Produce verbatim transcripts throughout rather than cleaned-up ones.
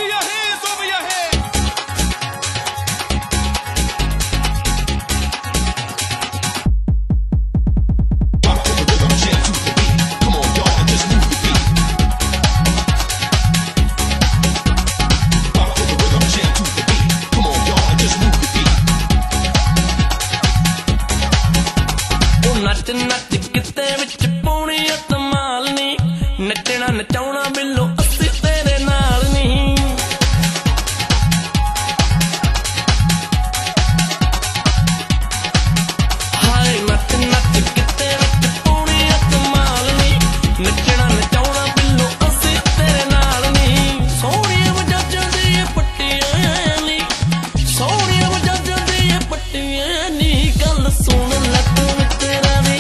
see your hands over your head. Rock to the rhythm, jam to the beat. Come on, y'all, and just move the beat. Rock to the rhythm, jam to the beat. Come on, y'all, and just move the beat. Oh, nat nat kitte vich pauni atmal ni, नचना नचाउना बिल्लो अस्सी तेरे नाल नहीं। हाय नच नच किते विच पाउनी अतमाल नी, नचना नचाउना बिल्लो अस्सी तेरे नाल नहीं। सोहणियां वजाजां दी पट्टियां नी, सोहणियां वजाजां दी पट्टियां नी, गल सुन लै तू तेरा दी।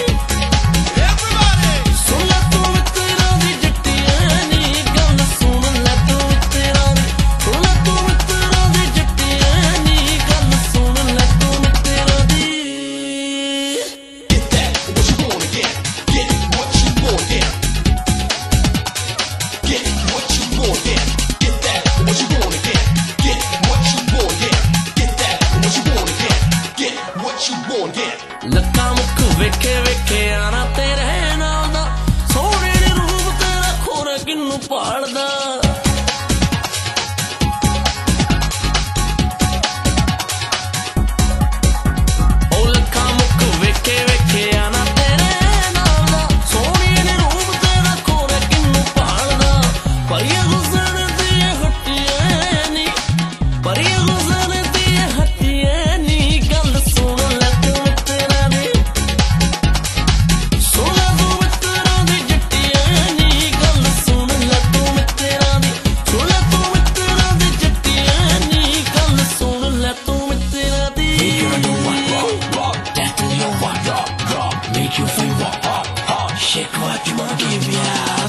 लक्का मुख वेखे वेखे आना तेरे नाल दा, सोहणे नी रूप तेरा खोरा किन्नू पालदा। ओ लक्का मुख वेखे वेखे आना तेरे नाल दा, सोहणे नी रूप तेरा खोरा किन्नू पालदा। परिया गुजर दी हट्टियां नी, परिया गुजर दी हट्टियां नी, गल सुन लै तू तेरा दी। सुन लै तू मित्तरां दी जट्टियां नी, गल सुन लै तू मित्तरां दी। सुन लै तू मित्तरां दी जट्टियां नी, गल सुन लै तू मित्तरां दी। Make you know what rock rock, that you know what rock rock, make you feel what hot hot, shake what you wanna give me out.